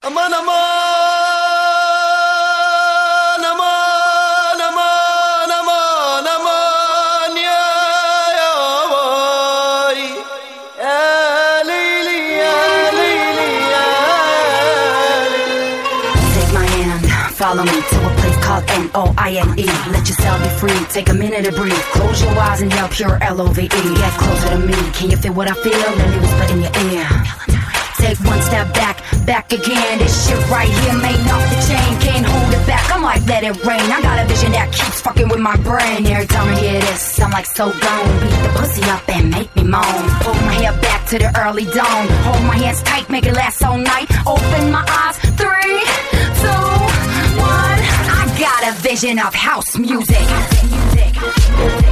Aman aman aman aman aman aman ya ya vay ya Leyli ya Leyli ya Leyli. Take my hand, follow me to a place called N-O-I-N-E. Let yourself be free, take a minute to breathe. Close your eyes and yell pure L-O-V-E. Get closer to me, can you feel what I feel? Let me whisper in your ear. Take one step back, back again. This shit right here made off the chain. Can't hold it back, I'm like let it rain. I got a vision that keeps fucking with my brain. Every time I hear this, I'm like so gone. Beat the pussy up and make me moan. Pull my hair back to the early dawn. Hold my hands tight, make it last all night. Open my eyes, 3, 2, 1. I got a vision of house music.